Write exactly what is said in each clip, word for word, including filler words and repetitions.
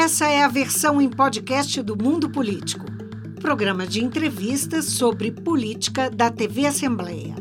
Essa é a versão em podcast do Mundo Político, programa de entrevistas sobre política da T V Assembleia.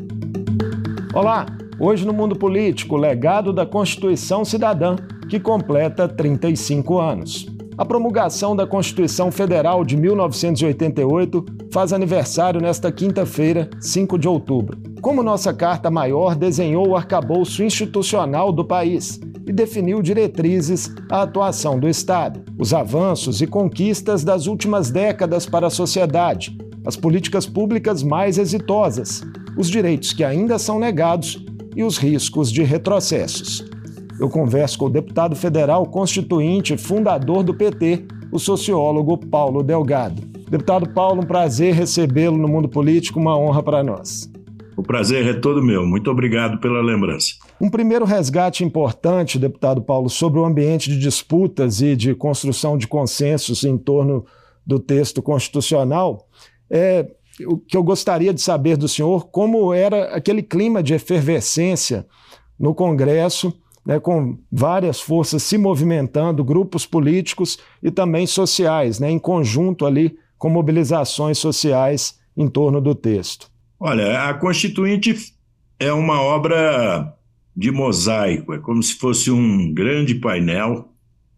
Olá, hoje no Mundo Político, o legado da Constituição Cidadã, que completa trinta e cinco anos. A promulgação da Constituição Federal de mil novecentos e oitenta e oito faz aniversário nesta quinta-feira, cinco de outubro. Como nossa Carta Maior desenhou o arcabouço institucional do país e definiu diretrizes à atuação do Estado, os avanços e conquistas das últimas décadas para a sociedade, as políticas públicas mais exitosas, os direitos que ainda são negados e os riscos de retrocessos. Eu converso com o deputado federal constituinte e fundador do P T, o sociólogo Paulo Delgado. Deputado Paulo, um prazer recebê-lo no Mundo Político, uma honra para nós. O prazer é todo meu. Muito obrigado pela lembrança. Um primeiro resgate importante, deputado Paulo, sobre o ambiente de disputas e de construção de consensos em torno do texto constitucional, é o que eu gostaria de saber do senhor, como era aquele clima de efervescência no Congresso, né, com várias forças se movimentando, grupos políticos e também sociais, né, em conjunto ali com mobilizações sociais em torno do texto. Olha, a Constituinte é uma obra de mosaico, é como se fosse um grande painel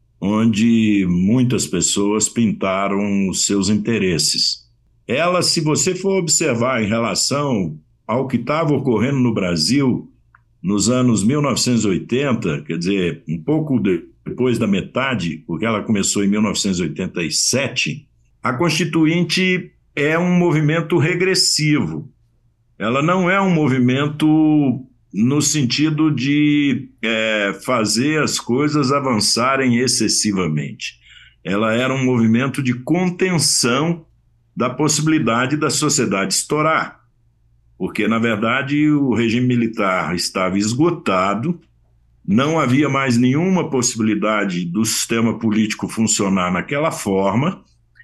onde muitas pessoas pintaram os seus interesses. Ela, se você for observar em relação ao que estava ocorrendo no Brasil nos anos mil novecentos e oitenta, quer dizer, um pouco depois da metade, porque ela começou em mil novecentos e oitenta e sete, a Constituinte é um movimento regressivo. Ela não é um movimento no sentido de é, fazer as coisas avançarem excessivamente. Ela era um movimento de contenção da possibilidade da sociedade estourar, porque, na verdade, o regime militar estava esgotado, não havia mais nenhuma possibilidade do sistema político funcionar naquela forma.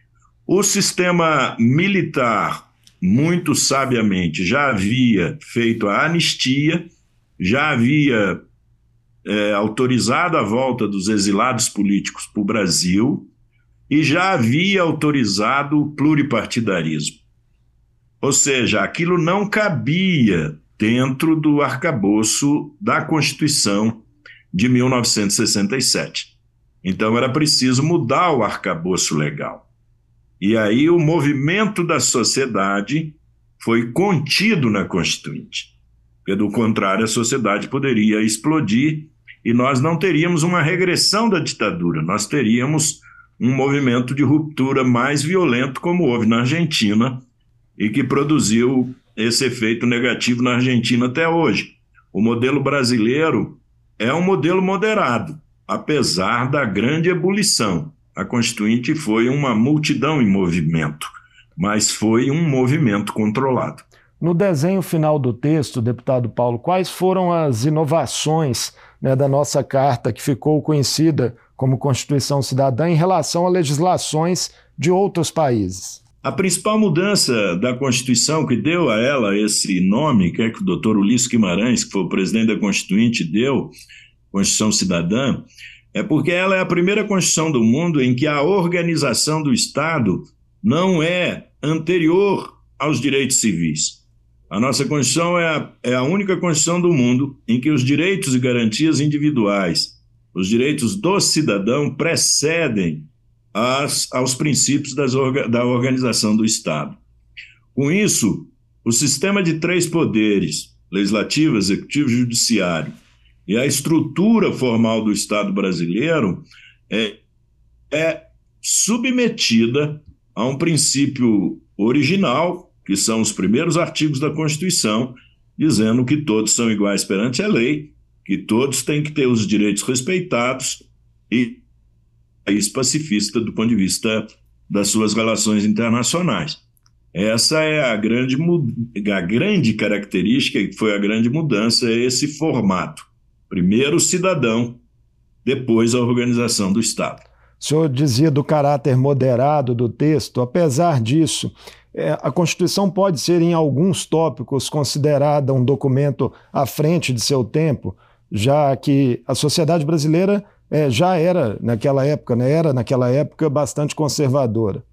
O sistema militar, muito sabiamente, já havia feito a anistia, já havia é, autorizado a volta dos exilados políticos para o Brasil e já havia autorizado o pluripartidarismo. Ou seja, aquilo não cabia dentro do arcabouço da Constituição de mil novecentos e sessenta e sete. Então era preciso mudar o arcabouço legal. E aí o movimento da sociedade foi contido na Constituinte, porque do contrário a sociedade poderia explodir e nós não teríamos uma regressão da ditadura, nós teríamos um movimento de ruptura mais violento como houve na Argentina e que produziu esse efeito negativo na Argentina até hoje. O modelo brasileiro é um modelo moderado, apesar da grande ebulição. A Constituinte foi uma multidão em movimento, mas foi um movimento controlado. No desenho final do texto, deputado Paulo, quais foram as inovações, né, da nossa carta que ficou conhecida como Constituição Cidadã em relação a legislações de outros países? A principal mudança da Constituição que deu a ela esse nome, que é que o doutor Ulisses Guimarães, que foi o presidente da Constituinte, deu, Constituição Cidadã, é porque ela é a primeira Constituição do mundo em que a organização do Estado não é anterior aos direitos civis. A nossa Constituição é a, é a única Constituição do mundo em que os direitos e garantias individuais, os direitos do cidadão precedem as, aos princípios das orga, da organização do Estado. Com isso, o sistema de três poderes, legislativo, executivo e judiciário, e a estrutura formal do Estado brasileiro é, é submetida a um princípio original, que são os primeiros artigos da Constituição, dizendo que todos são iguais perante a lei, que todos têm que ter os direitos respeitados e país pacifista do ponto de vista das suas relações internacionais. Essa é a grande, a grande característica, e foi a grande mudança, é esse formato. Primeiro o cidadão, depois a organização do Estado. O senhor dizia do caráter moderado do texto. Apesar disso, é, a Constituição pode ser, em alguns tópicos, considerada um documento à frente de seu tempo, já que a sociedade brasileira é, já era naquela época, né? Era naquela época bastante conservadora.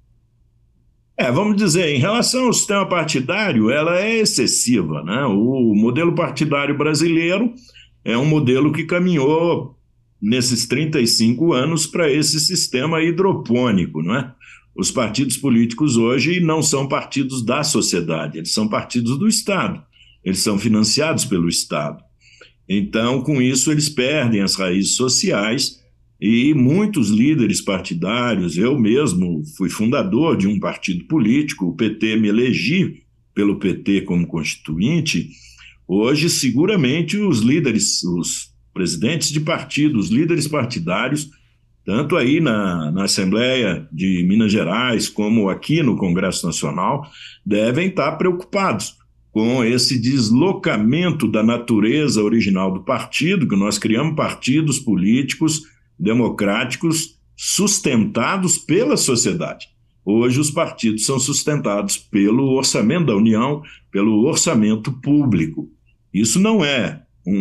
É, vamos dizer, em relação ao sistema partidário, ela é excessiva, né? O modelo partidário brasileiro é um modelo que caminhou nesses trinta e cinco anos para esse sistema hidropônico, não é? Os partidos políticos hoje não são partidos da sociedade, eles são partidos do Estado, eles são financiados pelo Estado. Então, com isso, eles perdem as raízes sociais e muitos líderes partidários, eu mesmo fui fundador de um partido político, o P T, me elegi pelo P T como constituinte. Hoje, seguramente, os líderes, os presidentes de partidos, os líderes partidários, tanto aí na, na Assembleia de Minas Gerais como aqui no Congresso Nacional, devem estar preocupados com esse deslocamento da natureza original do partido, que nós criamos partidos políticos democráticos sustentados pela sociedade. Hoje os partidos são sustentados pelo orçamento da União, pelo orçamento público. Isso não é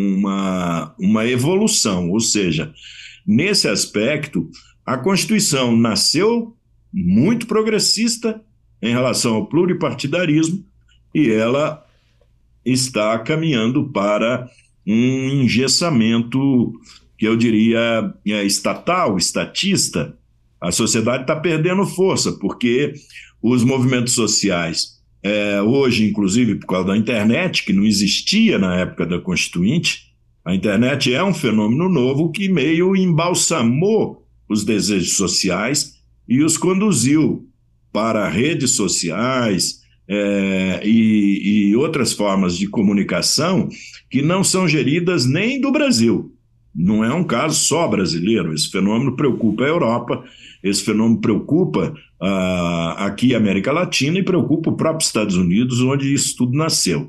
uma, uma evolução, ou seja, nesse aspecto, a Constituição nasceu muito progressista em relação ao pluripartidarismo e ela está caminhando para um engessamento que eu diria é, estatal, estatista. A sociedade está perdendo força, porque os movimentos sociais, é, hoje, inclusive por causa da internet, que não existia na época da Constituinte, a internet é um fenômeno novo que meio embalsamou os desejos sociais e os conduziu para redes sociais é, e, e outras formas de comunicação que não são geridas nem do Brasil. Não é um caso só brasileiro, esse fenômeno preocupa a Europa, esse fenômeno preocupa uh, aqui a América Latina e preocupa o próprio Estados Unidos, onde isso tudo nasceu.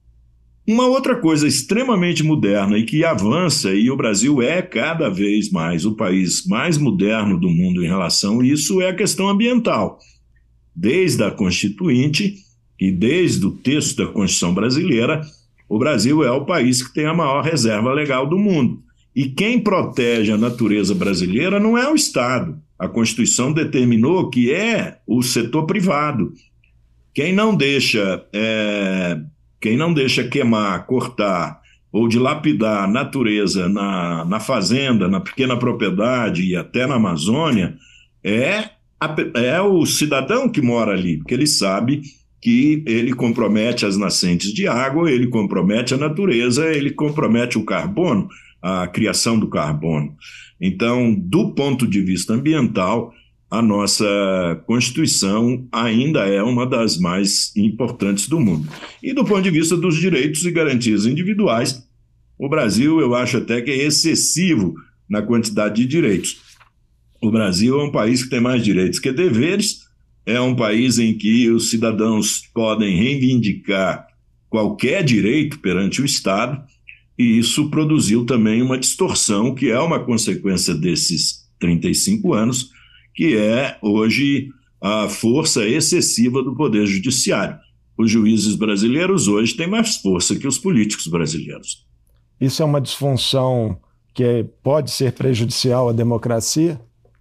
Uma outra coisa extremamente moderna e que avança, e o Brasil é cada vez mais o país mais moderno do mundo em relação a isso, é a questão ambiental. Desde a Constituinte e desde o texto da Constituição brasileira, o Brasil é o país que tem a maior reserva legal do mundo. E quem protege a natureza brasileira não é o Estado. A Constituição determinou que é o setor privado. Quem não deixa, é, quem não deixa queimar, cortar ou dilapidar a natureza na, na fazenda, na pequena propriedade e até na Amazônia é, a, é o cidadão que mora ali, porque ele sabe que ele compromete as nascentes de água, ele compromete a natureza, ele compromete o carbono, a criação do carbono. Então, do ponto de vista ambiental, a nossa Constituição ainda é uma das mais importantes do mundo. E do ponto de vista dos direitos e garantias individuais, o Brasil, eu acho até que é excessivo na quantidade de direitos. O Brasil é um país que tem mais direitos que deveres, é um país em que os cidadãos podem reivindicar qualquer direito perante o Estado, e isso produziu também uma distorção, que é uma consequência desses trinta e cinco anos, que é, hoje, a força excessiva do Poder Judiciário. Os juízes brasileiros hoje têm mais força que os políticos brasileiros. Isso é uma disfunção que é, pode ser prejudicial à democracia?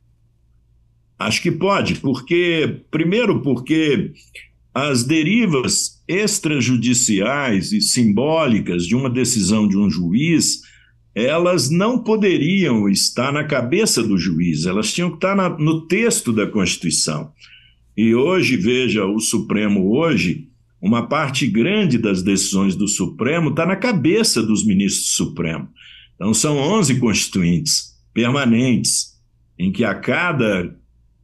Acho que pode, porque, primeiro porque as derivas extrajudiciais e simbólicas de uma decisão de um juiz, elas não poderiam estar na cabeça do juiz, elas tinham que estar na, no texto da Constituição. E hoje, veja, o Supremo hoje, uma parte grande das decisões do Supremo está na cabeça dos ministros do Supremo. Então são onze constituintes permanentes, em que a cada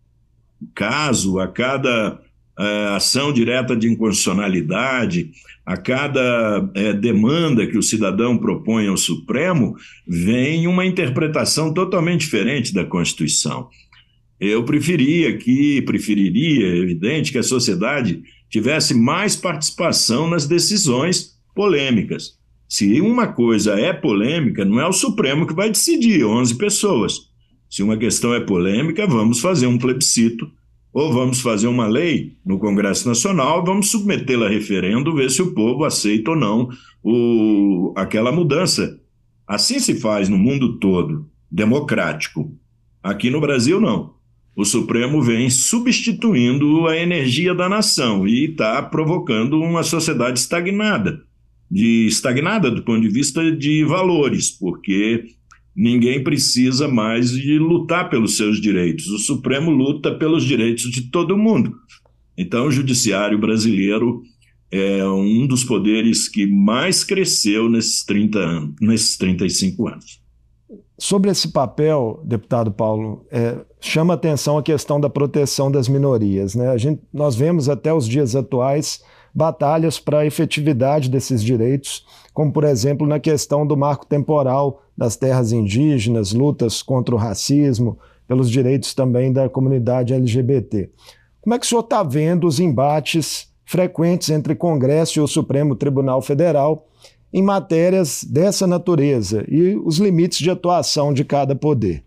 caso, a cada é, ação direta de inconstitucionalidade, a cada é, demanda que o cidadão propõe ao Supremo, vem uma interpretação totalmente diferente da Constituição. Eu preferia que, preferiria, é evidente, que a sociedade tivesse mais participação nas decisões polêmicas. Se uma coisa é polêmica, não é o Supremo que vai decidir, onze pessoas. Se uma questão é polêmica, vamos fazer um plebiscito, ou vamos fazer uma lei no Congresso Nacional, vamos submetê-la a referendo, ver se o povo aceita ou não o, aquela mudança. Assim se faz no mundo todo. democrático. Aqui no Brasil, não. O Supremo vem substituindo a energia da nação e está provocando uma sociedade estagnada, de, estagnada do ponto de vista de valores, porque ninguém precisa mais de lutar pelos seus direitos. O Supremo luta pelos direitos de todo mundo. Então, o judiciário brasileiro é um dos poderes que mais cresceu nesses trinta anos, nesses trinta e cinco anos. Sobre esse papel, deputado Paulo, é, chama a atenção a questão da proteção das minorias, né? A gente, nós vemos até os dias atuais batalhas para a efetividade desses direitos, como, por exemplo, na questão do marco temporal das terras indígenas, lutas contra o racismo, pelos direitos também da comunidade L G B T. Como é que o senhor está vendo os embates frequentes entre Congresso e o Supremo Tribunal Federal em matérias dessa natureza e os limites de atuação de cada poder?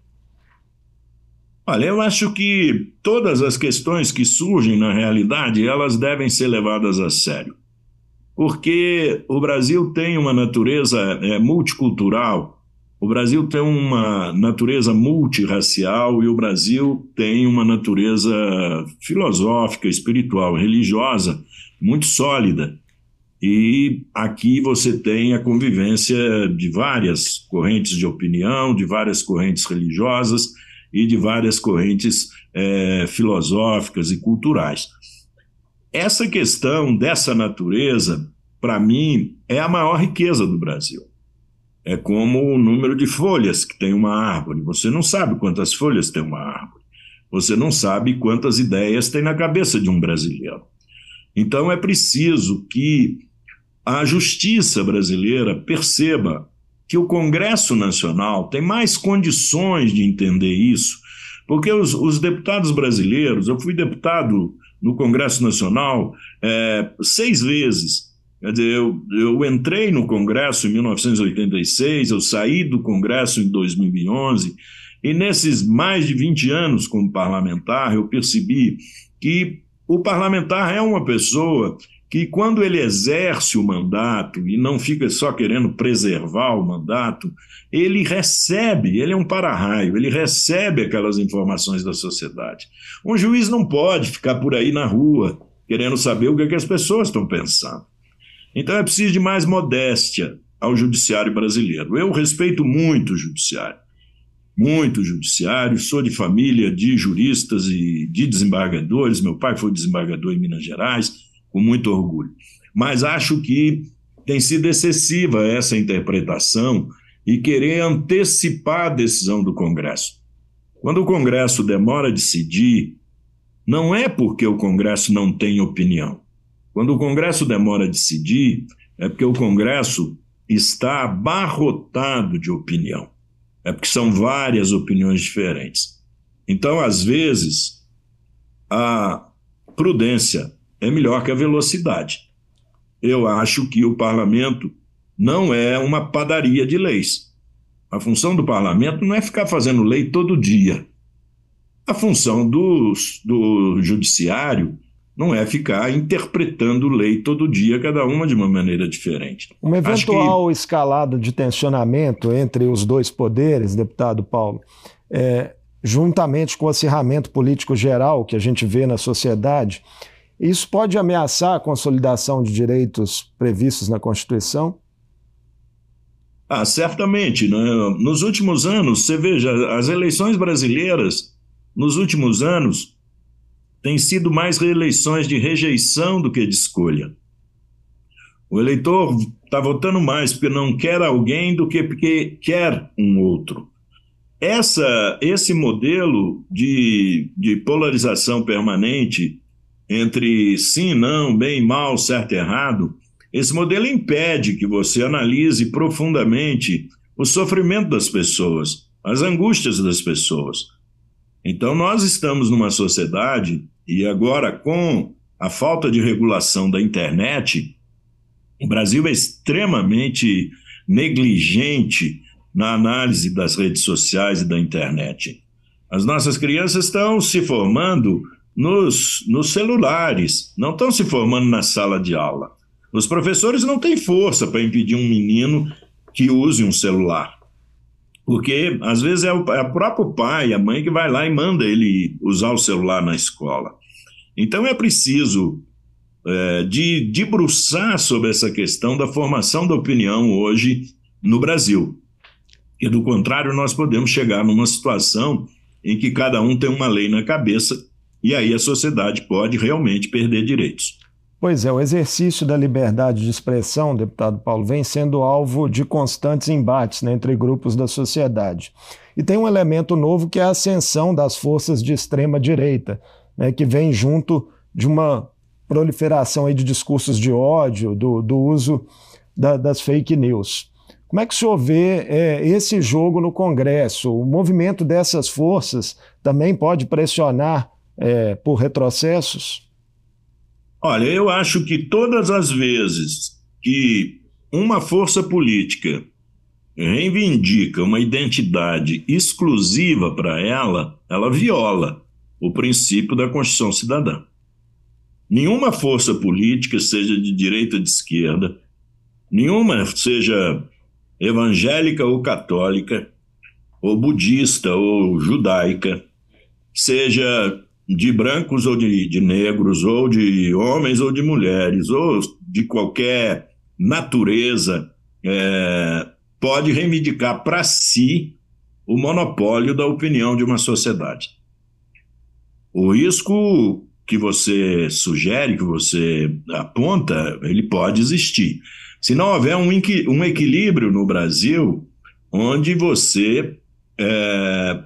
Olha, eu acho que todas as questões que surgem na realidade, elas devem ser levadas a sério. Porque o Brasil tem uma natureza é, multicultural, o Brasil tem uma natureza multirracial e o Brasil tem uma natureza filosófica, espiritual, religiosa muito sólida. E aqui você tem a convivência de várias correntes de opinião, de várias correntes religiosas e de várias correntes é, filosóficas e culturais. Essa questão dessa natureza, para mim, é a maior riqueza do Brasil. É como o número de folhas que tem uma árvore. Você não sabe quantas folhas tem uma árvore. Você não sabe quantas ideias tem na cabeça de um brasileiro. Então é preciso que a justiça brasileira perceba que o Congresso Nacional tem mais condições de entender isso, porque os, os deputados brasileiros, eu fui deputado no Congresso Nacional é, seis vezes. Quer dizer, eu, eu entrei no Congresso em mil novecentos e oitenta e seis, eu saí do Congresso em dois mil e onze, e nesses mais de vinte anos como parlamentar, eu percebi que o parlamentar é uma pessoa que, quando ele exerce o mandato e não fica só querendo preservar o mandato, ele recebe, ele é um para-raio, ele recebe aquelas informações da sociedade. Um juiz não pode ficar por aí na rua querendo saber o que, é que as pessoas estão pensando. Então é preciso de mais modéstia ao judiciário brasileiro. Eu respeito muito o judiciário, muito o judiciário, sou de família de juristas e de desembargadores, meu pai foi desembargador em Minas Gerais, com muito orgulho. Mas acho que tem sido excessiva essa interpretação e querer antecipar a decisão do Congresso. Quando o Congresso demora a decidir, não é porque o Congresso não tem opinião. Quando o Congresso demora a decidir, é porque o Congresso está abarrotado de opinião. É porque são várias opiniões diferentes. Então, às vezes, a prudência é melhor que a velocidade. Eu acho que o parlamento não é uma padaria de leis. A função do parlamento não é ficar fazendo lei todo dia. A função do, do judiciário não é ficar interpretando lei todo dia, cada uma de uma maneira diferente. Uma eventual que... escalada de tensionamento entre os dois poderes, deputado Paulo, é, juntamente com o acirramento político geral que a gente vê na sociedade, isso pode ameaçar a consolidação de direitos previstos na Constituição? Ah, certamente, né? Nos últimos anos, você veja, as eleições brasileiras, nos últimos anos, têm sido mais reeleições de rejeição do que de escolha. O eleitor está votando mais porque não quer alguém do que porque quer um outro. Essa, esse modelo de, de polarização permanente entre sim, não, bem, mal, certo e errado, esse modelo impede que você analise profundamente o sofrimento das pessoas, as angústias das pessoas. Então, nós estamos numa sociedade, e agora com a falta de regulação da internet, o Brasil é extremamente negligente na análise das redes sociais e da internet. As nossas crianças estão se formando nos, nos celulares, não estão se formando na sala de aula. Os professores não têm força para impedir um menino que use um celular. Porque, às vezes, é o, é o próprio pai, a mãe que vai lá e manda ele usar o celular na escola. Então, é preciso é, de debruçar sobre essa questão da formação da opinião hoje no Brasil. E, do contrário, nós podemos chegar numa situação em que cada um tem uma lei na cabeça e aí a sociedade pode realmente perder direitos. Pois é, o exercício da liberdade de expressão, deputado Paulo, vem sendo alvo de constantes embates, né, entre grupos da sociedade. E tem um elemento novo que é a ascensão das forças de extrema-direita, né, que vem junto de uma proliferação aí de discursos de ódio, do, do uso da, das fake news. Como é que o senhor vê é, esse jogo no Congresso? O movimento dessas forças também pode pressionar é, por retrocessos? Olha, eu acho que todas as vezes que uma força política reivindica uma identidade exclusiva para ela, ela viola o princípio da Constituição Cidadã. Nenhuma força política, seja de direita ou de esquerda, nenhuma, seja evangélica ou católica, ou budista ou judaica, seja de brancos ou de, de negros, ou de homens ou de mulheres, ou de qualquer natureza, é, pode reivindicar para si o monopólio da opinião de uma sociedade. O risco que você sugere, que você aponta, ele pode existir. Se não houver um, um equilíbrio no Brasil, onde você é,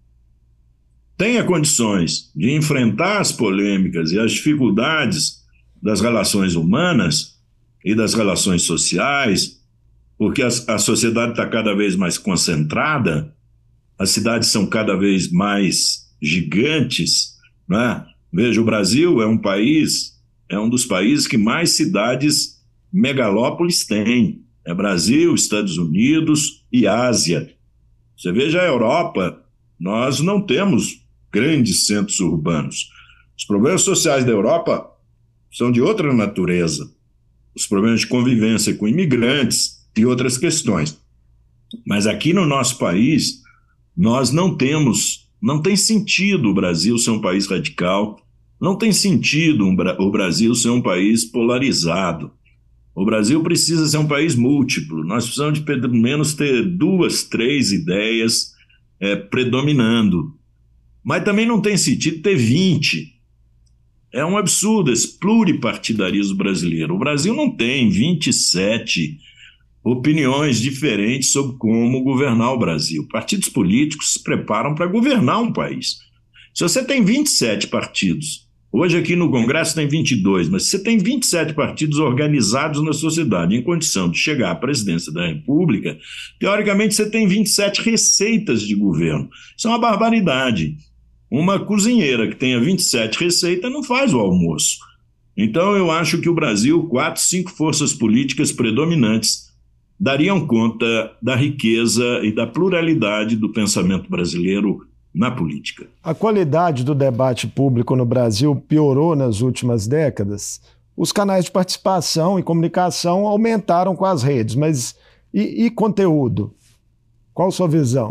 tenha condições de enfrentar as polêmicas e as dificuldades das relações humanas e das relações sociais, porque a, a sociedade está cada vez mais concentrada, as cidades são cada vez mais gigantes, né? Veja, o Brasil é um país, é um dos países que mais cidades megalópolis tem. É Brasil, Estados Unidos e Ásia. Você veja a Europa, nós não temos grandes centros urbanos. Os problemas sociais da Europa são de outra natureza. Os problemas de convivência com imigrantes e outras questões. Mas aqui no nosso país, nós não temos, não tem sentido o Brasil ser um país radical, não tem sentido um, o Brasil ser um país polarizado. O Brasil precisa ser um país múltiplo. Nós precisamos de pelo menos ter duas, três ideias é, predominando. Mas também não tem sentido ter vinte. É um absurdo esse pluripartidarismo brasileiro. O Brasil não tem vinte e sete opiniões diferentes sobre como governar o Brasil. Partidos políticos se preparam para governar um país. Se você tem vinte e sete partidos, hoje aqui no Congresso tem vinte e dois, mas se você tem vinte e sete partidos organizados na sociedade em condição de chegar à presidência da República, teoricamente você tem vinte e sete receitas de governo. Isso é uma barbaridade. Uma cozinheira que tenha vinte e sete receitas não faz o almoço. Então eu acho que o Brasil, quatro, cinco forças políticas predominantes dariam conta da riqueza e da pluralidade do pensamento brasileiro na política. A qualidade do debate público no Brasil piorou nas últimas décadas. Os canais de participação e comunicação aumentaram com as redes, mas e, e conteúdo? Qual a sua visão?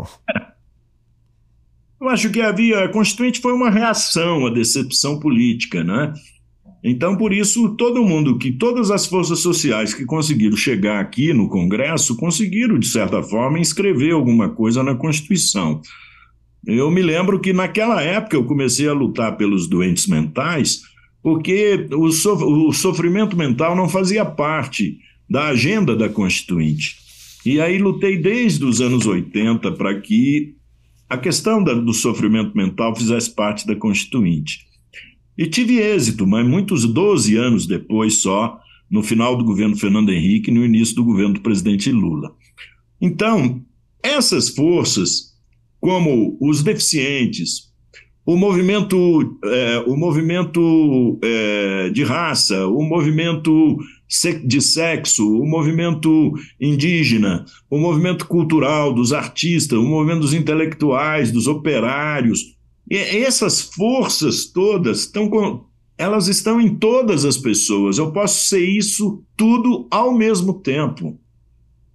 Eu acho que havia, a Constituinte foi uma reação à decepção política, né? Então, por isso, todo mundo, que todas as forças sociais que conseguiram chegar aqui no Congresso, conseguiram, de certa forma, inscrever alguma coisa na Constituição. Eu me lembro que naquela época eu comecei a lutar pelos doentes mentais, porque o, so, o sofrimento mental não fazia parte da agenda da Constituinte. E aí lutei desde os anos oitenta para que a questão da, do sofrimento mental fizesse parte da Constituinte. E tive êxito, mas muitos doze anos depois só, no final do governo Fernando Henrique e no início do governo do presidente Lula. Então, essas forças, como os deficientes, o movimento, é, o movimento é, de raça, o movimento de sexo, o movimento indígena, o movimento cultural dos artistas, o movimento dos intelectuais, dos operários, e essas forças todas, estão com, elas estão em todas as pessoas. Eu posso ser isso tudo ao mesmo tempo.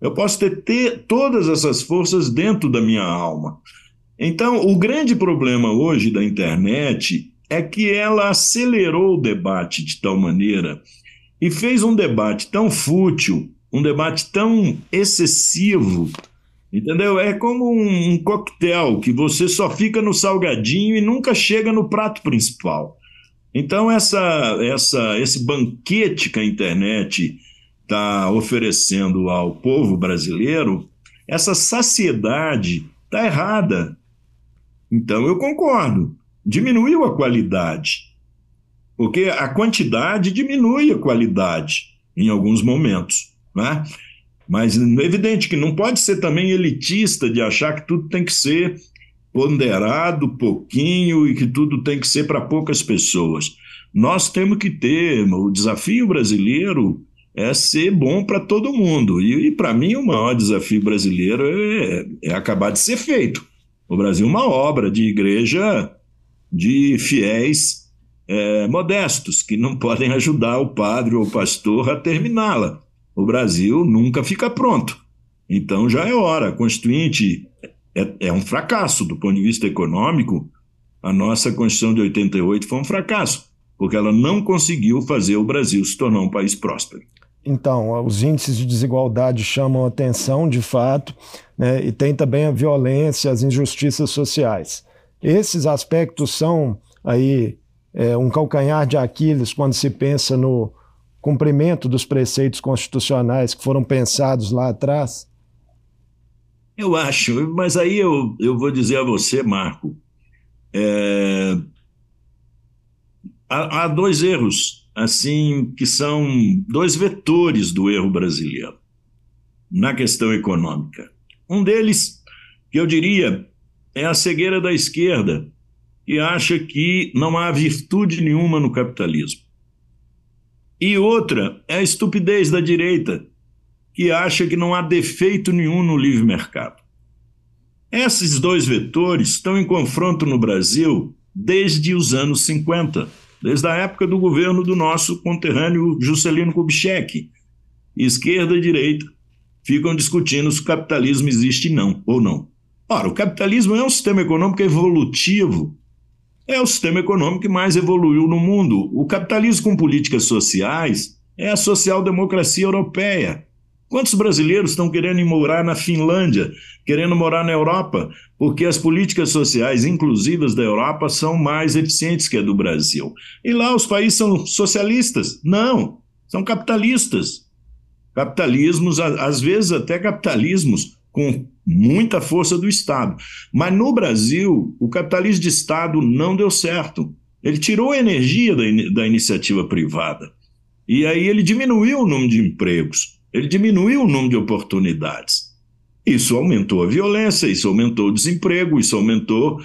Eu posso ter, ter todas essas forças dentro da minha alma. Então, o grande problema hoje da internet é que ela acelerou o debate de tal maneira e fez um debate tão fútil, um debate tão excessivo, entendeu? É como um, um coquetel que você só fica no salgadinho e nunca chega no prato principal. Então, essa, essa, esse banquete que a internet está oferecendo ao povo brasileiro, essa saciedade está errada. Então, eu concordo. Diminuiu a qualidade, porque a quantidade diminui a qualidade em alguns momentos, né? Mas é evidente que não pode ser também elitista de achar que tudo tem que ser ponderado pouquinho e que tudo tem que ser para poucas pessoas. Nós temos que ter, o desafio brasileiro é ser bom para todo mundo. E, e para mim, o maior desafio brasileiro é, é acabar de ser feito. O Brasil é uma obra de igreja de fiéis é, modestos, que não podem ajudar o padre ou o pastor a terminá-la. O Brasil nunca fica pronto. Então já é hora. A Constituinte é, é um fracasso do ponto de vista econômico. A nossa Constituição de oitenta e oito foi um fracasso, porque ela não conseguiu fazer o Brasil se tornar um país próspero. Então, os índices de desigualdade chamam a atenção, de fato, né, e tem também a violência, as injustiças sociais. Esses aspectos são aí é, um calcanhar de Aquiles quando se pensa no cumprimento dos preceitos constitucionais que foram pensados lá atrás? Eu acho, mas aí eu, eu vou dizer a você, Marco, é, há, há dois erros assim, que são dois vetores do erro brasileiro na questão econômica. Um deles, que eu diria, é a cegueira da esquerda, que acha que não há virtude nenhuma no capitalismo. E outra é a estupidez da direita, que acha que não há defeito nenhum no livre mercado. Esses dois vetores estão em confronto no Brasil desde os anos cinquenta, desde a época do governo do nosso conterrâneo Juscelino Kubitschek. Esquerda e direita ficam discutindo se o capitalismo existe não, ou não. Ora, o capitalismo é um sistema econômico evolutivo, é o sistema econômico que mais evoluiu no mundo. O capitalismo com políticas sociais é a social-democracia europeia. Quantos brasileiros estão querendo ir morar na Finlândia, querendo morar na Europa, porque as políticas sociais inclusivas da Europa são mais eficientes que a do Brasil? E lá os países são socialistas? Não, são capitalistas. Capitalismos, às vezes até capitalismos com muita força do Estado. Mas no Brasil, o capitalismo de Estado não deu certo. Ele tirou a energia da, in- da iniciativa privada. E aí ele diminuiu o número de empregos. Ele diminuiu o número de oportunidades. Isso aumentou a violência, isso aumentou o desemprego, isso aumentou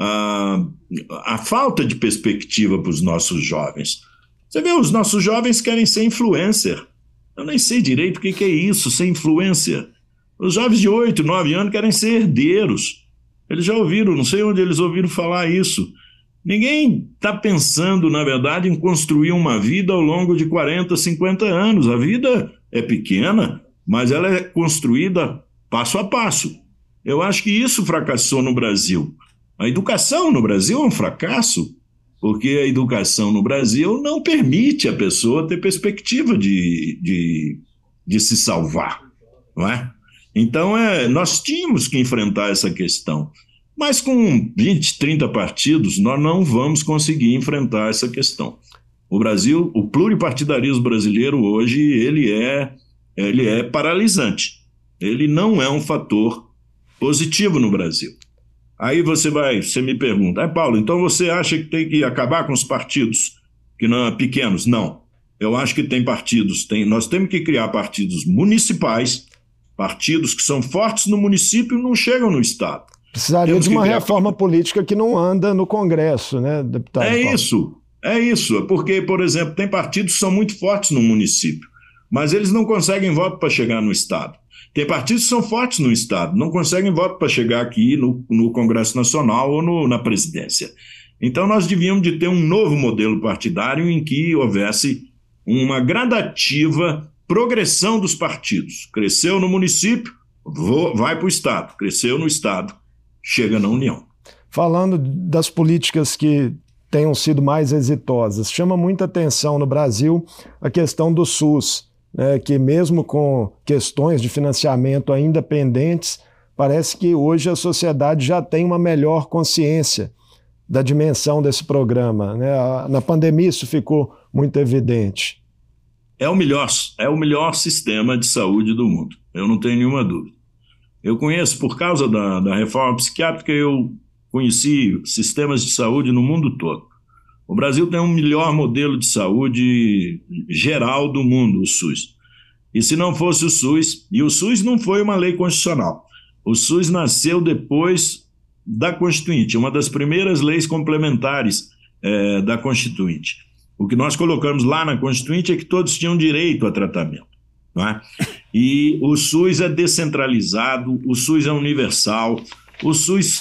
a, a falta de perspectiva para os nossos jovens. Você vê, os nossos jovens querem ser influencer. Eu nem sei direito o que, que é isso, ser influencer. Os jovens de oito, nove anos querem ser herdeiros. Eles já ouviram, não sei onde eles ouviram falar isso. Ninguém está pensando, na verdade, em construir uma vida ao longo de quarenta, cinquenta anos. A vida é pequena, mas ela é construída passo a passo. Eu acho que isso fracassou no Brasil. A educação no Brasil é um fracasso, porque a educação no Brasil não permite a pessoa ter perspectiva de, de, de se salvar, não é? Então, é, nós tínhamos que enfrentar essa questão. Mas com vinte, trinta partidos, nós não vamos conseguir enfrentar essa questão. O Brasil, o pluripartidarismo brasileiro hoje, ele é, ele é paralisante. Ele não é um fator positivo no Brasil. Aí você vai, você me pergunta, ah, Paulo, então você acha que tem que acabar com os partidos que não, pequenos? Não. Eu acho que tem partidos, tem, nós temos que criar partidos municipais, partidos que são fortes no município e não chegam no Estado. Precisaria Temos de uma criar... reforma política que não anda no Congresso, né, deputado? É Paulo? isso, é isso. Porque, por exemplo, tem partidos que são muito fortes no município, mas eles não conseguem voto para chegar no Estado. Tem partidos que são fortes no Estado, não conseguem voto para chegar aqui no, no Congresso Nacional ou no, na presidência. Então, nós devíamos de ter um novo modelo partidário em que houvesse uma gradativa progressão dos partidos. Cresceu no município, vou, vai para o Estado. Cresceu no Estado, chega na União. Falando das políticas que tenham sido mais exitosas, chama muita atenção no Brasil a questão do SUS, né, que mesmo com questões de financiamento ainda pendentes, parece que hoje a sociedade já tem uma melhor consciência da dimensão desse programa, né? Na pandemia isso ficou muito evidente. É o melhor, é o melhor sistema de saúde do mundo, eu não tenho nenhuma dúvida. Eu conheço, por causa da, da reforma psiquiátrica, eu conheci sistemas de saúde no mundo todo. O Brasil tem um melhor modelo de saúde geral do mundo, o SUS. E se não fosse o SUS, e o SUS não foi uma lei constitucional, o SUS nasceu depois da Constituinte, uma das primeiras leis complementares é, da Constituinte. O que nós colocamos lá na Constituinte é que todos tinham direito a tratamento, não é? E o SUS é descentralizado, o SUS é universal, o SUS,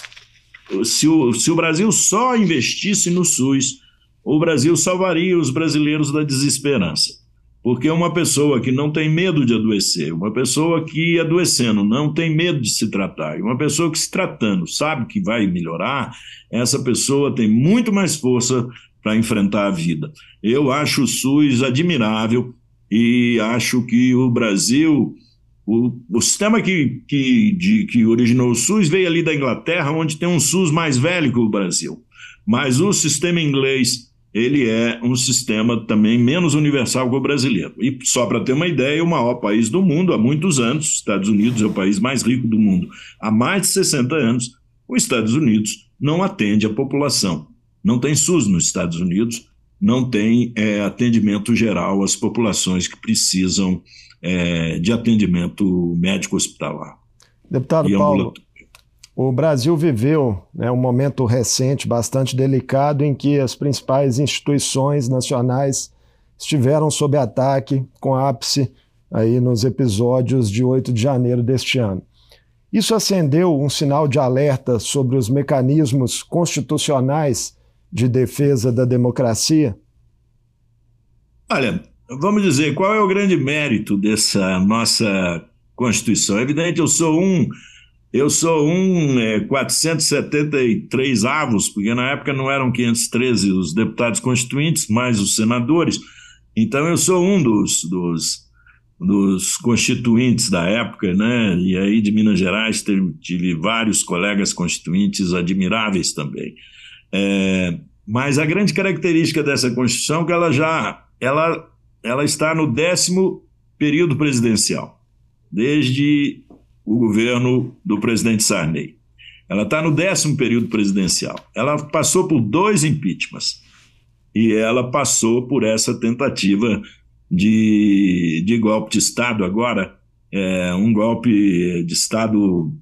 se o, se o Brasil só investisse no SUS, o Brasil salvaria os brasileiros da desesperança. Porque uma pessoa que não tem medo de adoecer, uma pessoa que adoecendo não tem medo de se tratar, e uma pessoa que se tratando sabe que vai melhorar, essa pessoa tem muito mais força para enfrentar a vida. Eu acho o SUS admirável e acho que o Brasil, o, o sistema que, que, de, que originou o SUS veio ali da Inglaterra, onde tem um SUS mais velho que o Brasil. Mas o sistema inglês, ele é um sistema também menos universal que o brasileiro. E só para ter uma ideia, o maior país do mundo há muitos anos, os Estados Unidos é o país mais rico do mundo, há mais de sessenta anos, os Estados Unidos não atende a população. Não tem SUS nos Estados Unidos, não tem é, atendimento geral às populações que precisam é, de atendimento médico hospitalar. Deputado Paulo, o Brasil viveu, né, um momento recente bastante delicado em que as principais instituições nacionais estiveram sob ataque, com ápice aí nos episódios de oito de janeiro deste ano. Isso acendeu um sinal de alerta sobre os mecanismos constitucionais de defesa da democracia? Olha, vamos dizer, qual é o grande mérito dessa nossa Constituição? É evidente, eu sou um... Eu sou um é, quatrocentos e setenta e três avos, porque na época não eram quinhentos e treze os deputados constituintes, mais os senadores. Então eu sou um dos, dos, dos constituintes da época, né? E aí de Minas Gerais tive, tive vários colegas constituintes admiráveis também. É, mas a grande característica dessa Constituição é que ela já ela, ela está no décimo período presidencial, desde o governo do presidente Sarney. Ela está no décimo período presidencial. Ela passou por dois impeachments e ela passou por essa tentativa de, de golpe de Estado agora, é, um golpe de Estado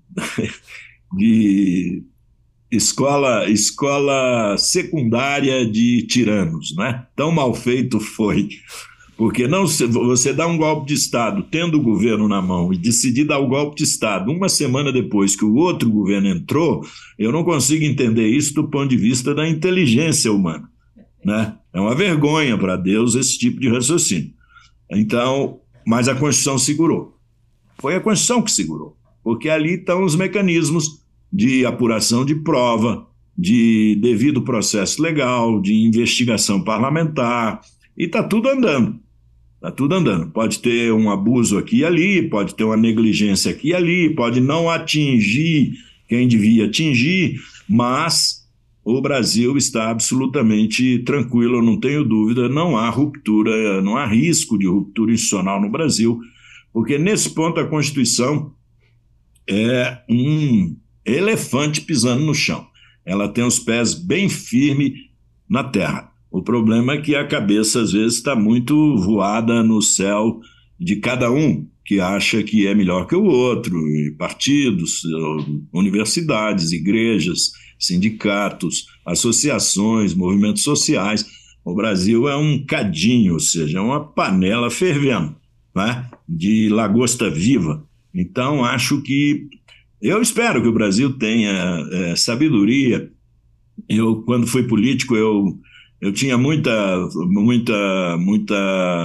de escola, escola secundária de tiranos, né? Tão mal feito foi. Porque não, você dá um golpe de Estado tendo o governo na mão e decidir dar o golpe de Estado uma semana depois que o outro governo entrou, eu não consigo entender isso do ponto de vista da inteligência humana, né? É uma vergonha para Deus esse tipo de raciocínio. Então, mas a Constituição segurou. Foi a Constituição que segurou, porque ali estão os mecanismos de apuração de prova, de devido processo legal, de investigação parlamentar, e está tudo andando. Está tudo andando. Pode ter um abuso aqui e ali, pode ter uma negligência aqui e ali, pode não atingir quem devia atingir, mas o Brasil está absolutamente tranquilo, eu não tenho dúvida, não há ruptura, não há risco de ruptura institucional no Brasil, porque nesse ponto a Constituição é um elefante pisando no chão. Ela tem os pés bem firmes na terra. O problema é que a cabeça, às vezes, está muito voada no céu de cada um, que acha que é melhor que o outro, partidos, universidades, igrejas, sindicatos, associações, movimentos sociais. O Brasil é um cadinho, ou seja, é uma panela fervendo, né, de lagosta viva. Então, acho que... Eu espero que o Brasil tenha é, sabedoria. Eu, quando fui político, eu... Eu tinha muita, muita, muita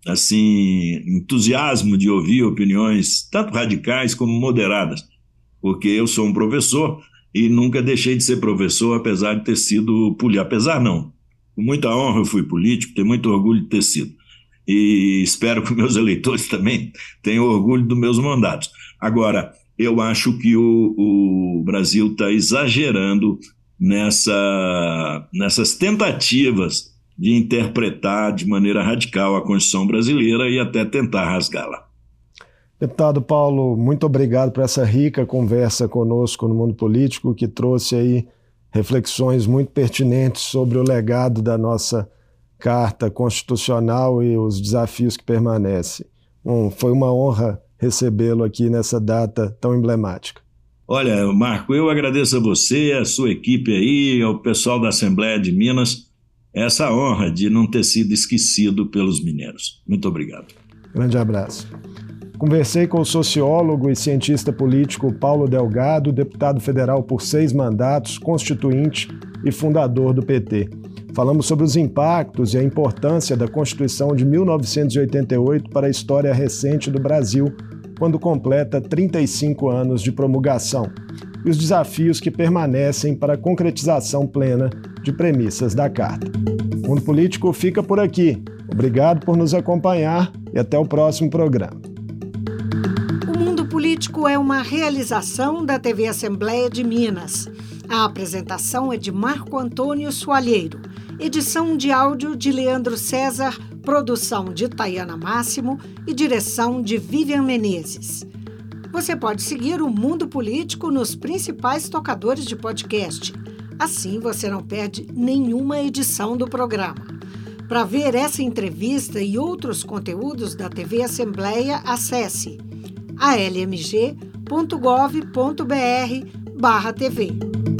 assim, entusiasmo de ouvir opiniões tanto radicais como moderadas, porque eu sou um professor e nunca deixei de ser professor, apesar de ter sido político. Apesar não, com muita honra eu fui político, tenho muito orgulho de ter sido. E espero que meus eleitores também tenham orgulho dos meus mandatos. Agora, eu acho que o, o Brasil está exagerando nessa, nessas tentativas de interpretar de maneira radical a Constituição brasileira e até tentar rasgá-la. Deputado Paulo, muito obrigado por essa rica conversa conosco no Mundo Político, que trouxe aí reflexões muito pertinentes sobre o legado da nossa Carta Constitucional e os desafios que permanecem. Bom, foi uma honra recebê-lo aqui nessa data tão emblemática. Olha, Marco, eu agradeço a você, a sua equipe aí, ao pessoal da Assembleia de Minas, essa honra de não ter sido esquecido pelos mineiros. Muito obrigado. Grande abraço. Conversei com o sociólogo e cientista político Paulo Delgado, deputado federal por seis mandatos, constituinte e fundador do P T. Falamos sobre os impactos e a importância da Constituição de mil novecentos e oitenta e oito para a história recente do Brasil, quando completa trinta e cinco anos de promulgação, e os desafios que permanecem para a concretização plena de premissas da Carta. O Mundo Político fica por aqui. Obrigado por nos acompanhar e até o próximo programa. O Mundo Político é uma realização da T V Assembleia de Minas. A apresentação é de Marco Antônio Soalheiro, edição de áudio de Leandro César, produção de Tayana Máximo e direção de Vivian Menezes. Você pode seguir o Mundo Político nos principais tocadores de podcast. Assim você não perde nenhuma edição do programa. Para ver essa entrevista e outros conteúdos da T V Assembleia, acesse a l m g ponto gov ponto b r barra T V.